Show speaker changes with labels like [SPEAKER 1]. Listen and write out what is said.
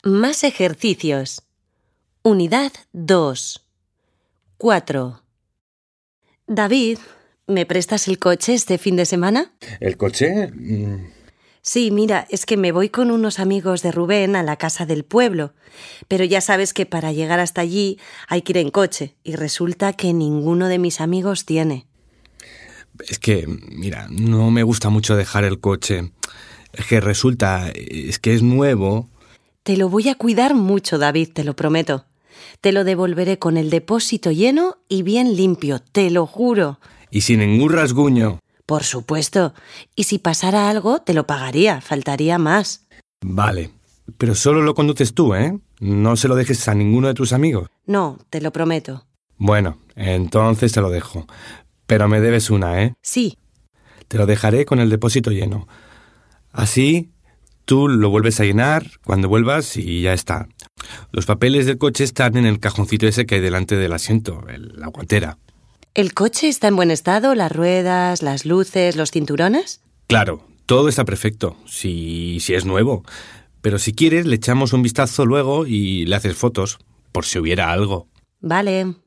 [SPEAKER 1] Más ejercicios. Unidad 2. 4. David, ¿me prestas el coche este fin de semana?
[SPEAKER 2] ¿El coche?
[SPEAKER 1] Sí, mira, es que me voy con unos amigos de Rubén a la casa del pueblo, pero ya sabes que para llegar hasta allí hay que ir en coche y resulta que ninguno de mis amigos tiene.
[SPEAKER 2] Es que, mira, no me gusta mucho dejar el coche. Es que es que es nuevo.
[SPEAKER 1] Te lo voy a cuidar mucho, David, te lo prometo. Te lo devolveré con el depósito lleno y bien limpio, te lo juro.
[SPEAKER 2] Y sin ningún rasguño.
[SPEAKER 1] Por supuesto. Y si pasara algo, te lo pagaría, faltaría más.
[SPEAKER 2] Vale, pero solo lo conduces tú, ¿eh? No se lo dejes a ninguno de tus amigos.
[SPEAKER 1] No, te lo prometo.
[SPEAKER 2] Bueno, entonces te lo dejo. Pero me debes una, ¿eh?
[SPEAKER 1] Sí.
[SPEAKER 2] Te lo dejaré con el depósito lleno. Así, tú lo vuelves a llenar cuando vuelvas y ya está. Los papeles del coche están en el cajoncito ese que hay delante del asiento, la guantera.
[SPEAKER 1] ¿El coche está en buen estado? ¿Las ruedas, las luces, los cinturones?
[SPEAKER 2] Claro, todo está perfecto, si es nuevo. Pero si quieres, le echamos un vistazo luego y le haces fotos, por si hubiera algo.
[SPEAKER 1] Vale.